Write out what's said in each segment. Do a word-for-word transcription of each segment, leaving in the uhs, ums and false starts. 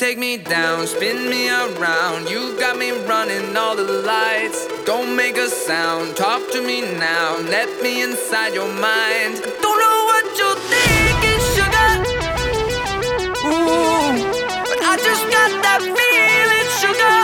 take me down, spin me around. You got me running all the lights. Don't make a sound, talk to me now. Let me inside your mind. Don't know what you're thinking, sugar. Ooh, but I just got that feeling, sugar.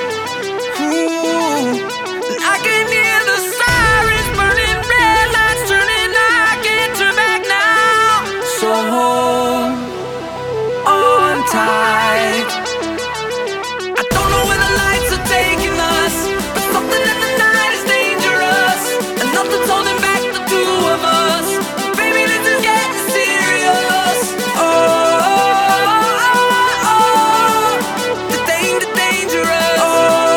Ooh, and I can hear the sirens burning, red lights turning. I can't turn back now. So hold on tight. I don't know where the lights are taking us, but something in the night is dangerous, and nothing's holding back the two of us. Baby, this is getting serious. Oh, oh, oh, oh. The danger, dangerous. Oh,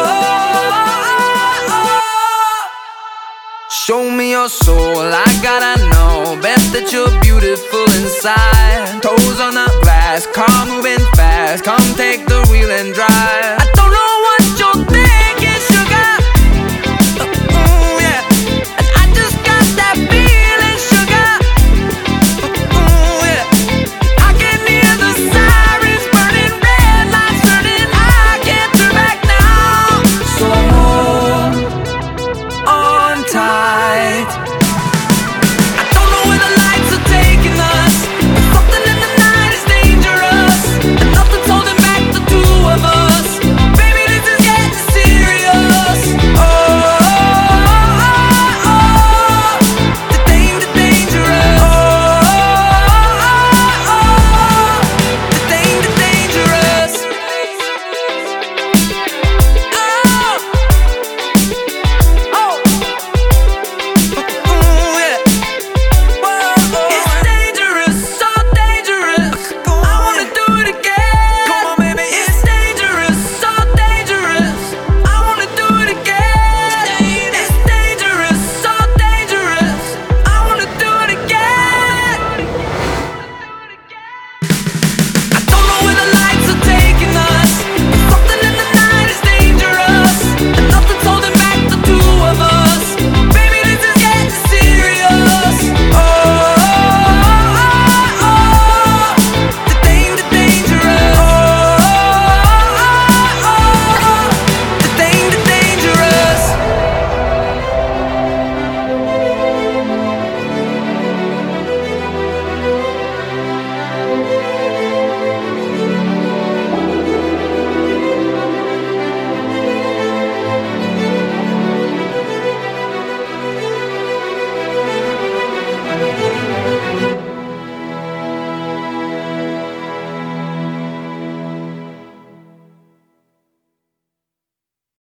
oh, oh. Show me your soul, I gotta know. Bet that you're beautiful inside. Toes on the glass, car moving fast. Come take the wheel and drive.